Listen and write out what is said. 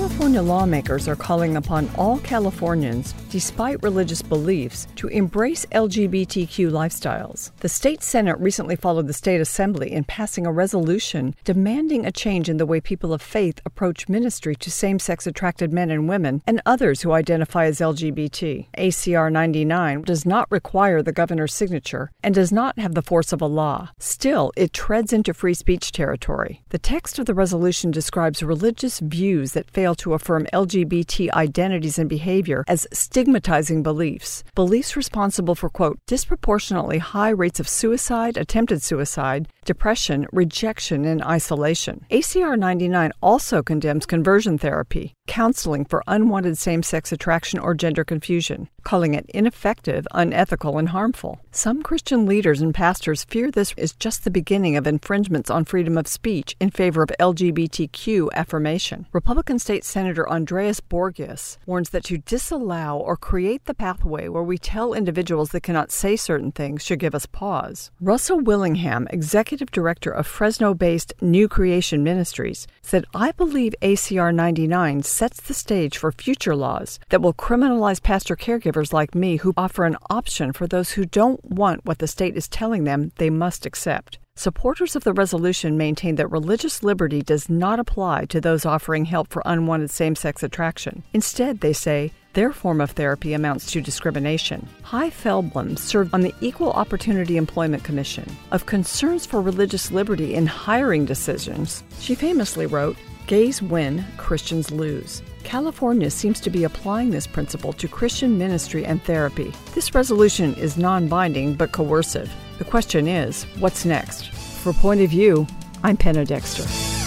California lawmakers are calling upon all Californians, despite religious beliefs, to embrace LGBTQ lifestyles. The state Senate recently followed the state assembly in passing a resolution demanding a change in the way people of faith approach ministry to same-sex attracted men and women and others who identify as LGBT. ACR 99 does not require the governor's signature and does not have the force of a law. Still, it treads into free speech territory. The text of the resolution describes religious views that fail to affirm LGBT identities and behavior as stigmatizing beliefs responsible for, quote, disproportionately high rates of suicide, attempted suicide, depression, rejection, and isolation. ACR 99 also condemns conversion therapy, counseling for unwanted same-sex attraction or gender confusion, calling it ineffective, unethical, and harmful. Some Christian leaders and pastors fear this is just the beginning of infringements on freedom of speech in favor of LGBTQ affirmation. Republican State Senator Andreas Borges warns that to disallow or create the pathway where we tell individuals they cannot say certain things should give us pause. Russell Willingham, executive director of Fresno-based New Creation Ministries, said, "I believe ACR 99 sets the stage for future laws that will criminalize pastor caregivers like me who offer an option for those who don't want what the state is telling them they must accept." Supporters of the resolution maintain that religious liberty does not apply to those offering help for unwanted same-sex attraction. Instead, they say, their form of therapy amounts to discrimination. Hy Feldblum served on the Equal Opportunity Employment Commission. Of concerns for religious liberty in hiring decisions, she famously wrote, "Gays win, Christians lose." California seems to be applying this principle to Christian ministry and therapy. This resolution is non-binding but coercive. The question is, what's next? For Point of View, I'm Penna Dexter.